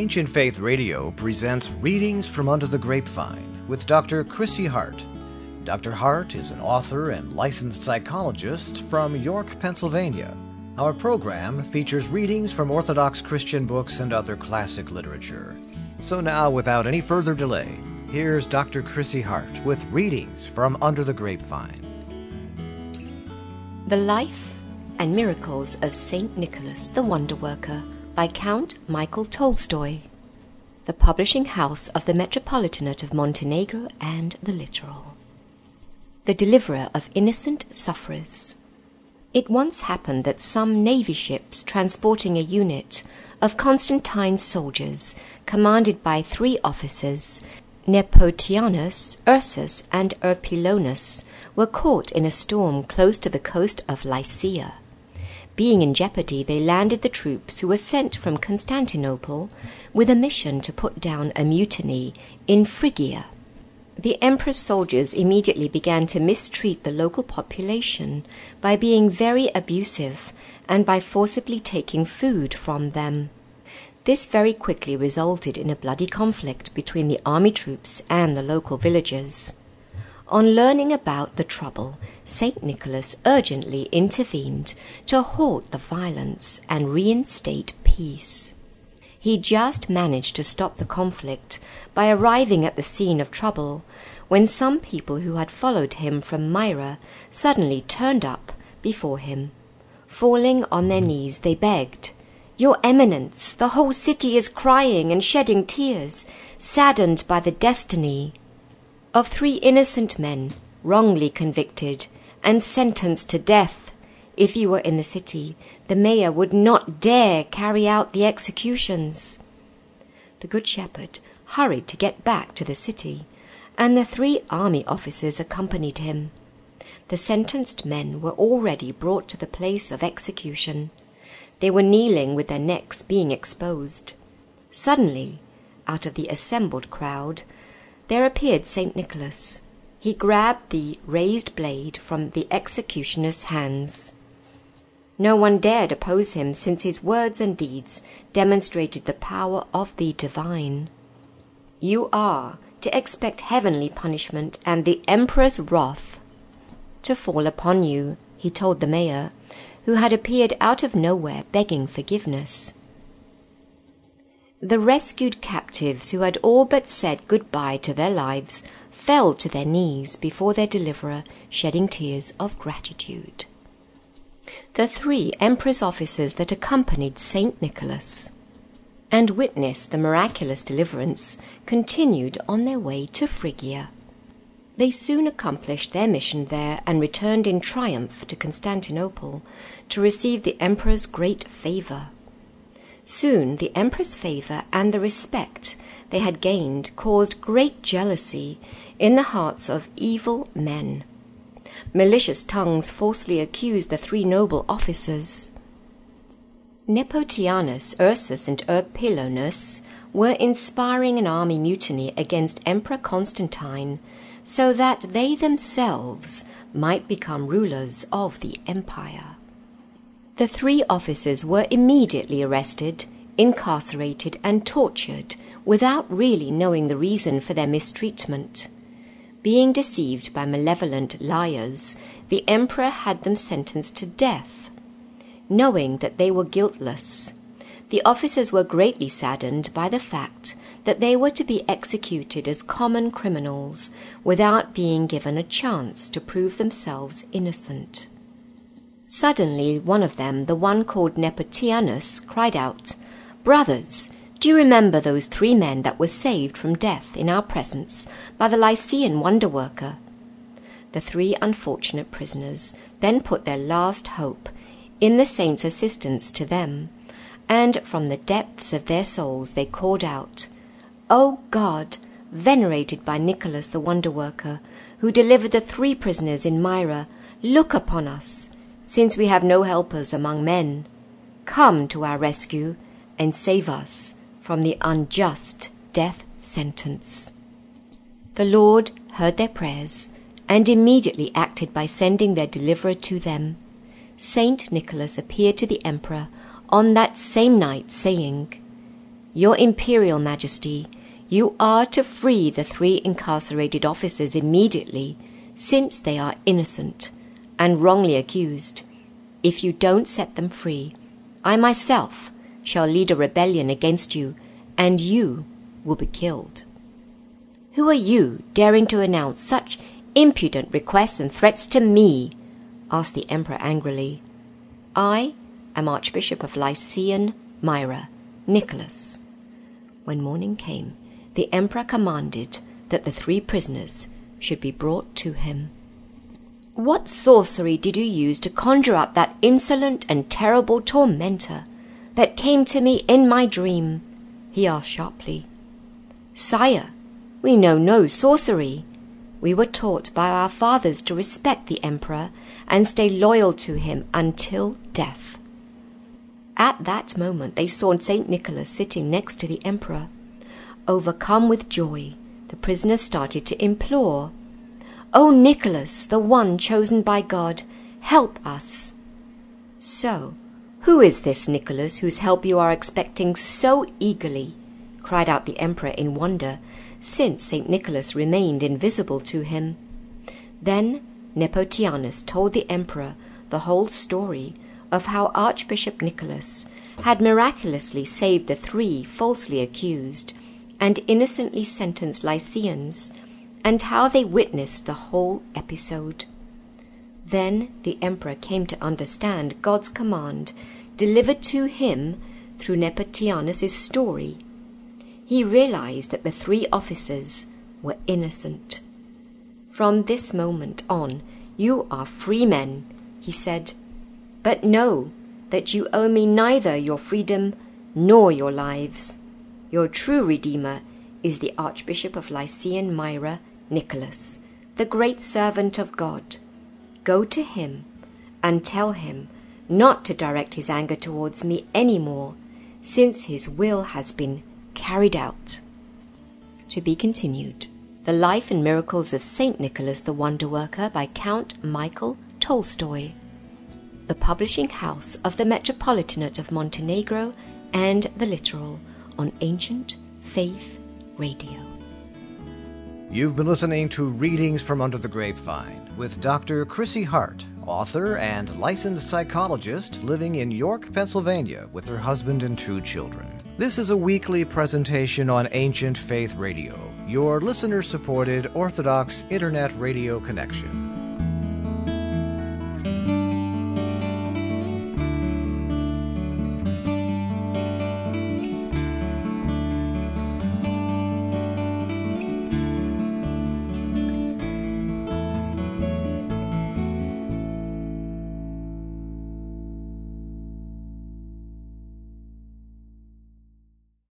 Ancient Faith Radio presents Readings from Under the Grapevine with Dr. Chrissy Hart. Dr. Hart is an author and licensed psychologist from York, Pennsylvania. Our program features readings from Orthodox Christian books and other classic literature. So now, without any further delay, here's Dr. Chrissy Hart with Readings from Under the Grapevine. The Life and Miracles of Saint Nicholas the Wonder Worker by Count Michael Tolstoy, the publishing house of the Metropolitanate of Montenegro and the Littoral. The Deliverer of Innocent Sufferers. It once happened that some navy ships transporting a unit of Constantine's soldiers, commanded by 3 officers, Nepotianus, Ursus, and Erpilonus, were caught in a storm close to the coast of Lycia. Being in jeopardy, they landed the troops who were sent from Constantinople with a mission to put down a mutiny in Phrygia. The emperor's soldiers immediately began to mistreat the local population by being very abusive and by forcibly taking food from them. This very quickly resulted in a bloody conflict between the army troops and the local villagers. On learning about the trouble, Saint Nicholas urgently intervened to halt the violence and reinstate peace. He just managed to stop the conflict by arriving at the scene of trouble when some people who had followed him from Myra suddenly turned up before him. Falling on their knees, they begged, "Your Eminence, the whole city is crying and shedding tears, saddened by the destiny of 3 innocent men, wrongly convicted and sentenced to death. If you were in the city, the mayor would not dare carry out the executions." The Good Shepherd hurried to get back to the city, and the 3 army officers accompanied him. The sentenced men were already brought to the place of execution. They were kneeling with their necks being exposed. Suddenly, out of the assembled crowd, there appeared Saint Nicholas. He grabbed the raised blade from the executioner's hands. No one dared oppose him, since his words and deeds demonstrated the power of the divine. "You are to expect heavenly punishment and the emperor's wrath to fall upon you," he told the mayor, who had appeared out of nowhere begging forgiveness. The rescued captives, who had all but said goodbye to their lives, fell to their knees before their deliverer, shedding tears of gratitude. The 3 emperor's officers that accompanied Saint Nicholas and witnessed the miraculous deliverance continued on their way to Phrygia. They soon accomplished their mission there and returned in triumph to Constantinople to receive the emperor's great favor. Soon the emperor's favor and the respect they had gained caused great jealousy in the hearts of evil men. Malicious tongues falsely accused the 3 noble officers. Nepotianus, Ursus, and Erpilonus were inspiring an army mutiny against Emperor Constantine so that they themselves might become rulers of the empire. The 3 officers were immediately arrested, incarcerated, and tortured without really knowing the reason for their mistreatment. Being deceived by malevolent liars, the emperor had them sentenced to death. Knowing that they were guiltless, the officers were greatly saddened by the fact that they were to be executed as common criminals without being given a chance to prove themselves innocent. Suddenly one of them, the one called Nepotianus, cried out, "Brothers, do you remember those 3 men that were saved from death in our presence by the Lycian wonder-worker?" The 3 unfortunate prisoners then put their last hope in the saint's assistance to them, and from the depths of their souls they called out, "O God, venerated by Nicholas the wonder-worker, who delivered the 3 prisoners in Myra, look upon us, since we have no helpers among men. Come to our rescue and save us from the unjust death sentence." The Lord heard their prayers and immediately acted by sending their deliverer to them. Saint Nicholas appeared to the emperor on that same night, saying, Your Imperial Majesty, you are to free the 3 incarcerated officers immediately, since they are innocent and wrongly accused. If you don't set them free, I myself shall lead a rebellion against you, and you will be killed." "Who are you, daring to announce such impudent requests and threats to me?" asked the Emperor angrily. "I am Archbishop of Lycian Myra, Nicholas." When morning came, the Emperor commanded that the 3 prisoners should be brought to him. "What sorcery did you use to conjure up that insolent and terrible tormentor that came to me in my dream?" he asked sharply. "Sire, we know no sorcery. We were taught by our fathers to respect the Emperor and stay loyal to him until death." At that moment they saw St. Nicholas sitting next to the Emperor. Overcome with joy, the prisoners started to implore, "O Nicholas, the one chosen by God, help us." "So, who is this Nicholas whose help you are expecting so eagerly?" cried out the Emperor in wonder, since St. Nicholas remained invisible to him. Then Nepotianus told the Emperor the whole story of how Archbishop Nicholas had miraculously saved the 3 falsely accused and innocently sentenced Lycians, and how they witnessed the whole episode. Then the Emperor came to understand God's command delivered to him through Nepotianus' story. He realized that the 3 officers were innocent. "From this moment on, you are free men," he said. "But know that you owe me neither your freedom nor your lives. Your true Redeemer is the Archbishop of Lycian Myra, Nicholas, the great servant of God. Go to him and tell him not to direct his anger towards me any more, since his will has been carried out." To be continued. The Life and Miracles of Saint Nicholas the Wonder Worker by Count Michael Tolstoy. The publishing house of the Metropolitanate of Montenegro and the Littoral on Ancient Faith Radio. You've been listening to Readings from Under the Grapevine with Dr. Chrissy Hart, author and licensed psychologist living in York, Pennsylvania with her husband and 2 children. This is a weekly presentation on Ancient Faith Radio, your listener-supported Orthodox Internet radio connection.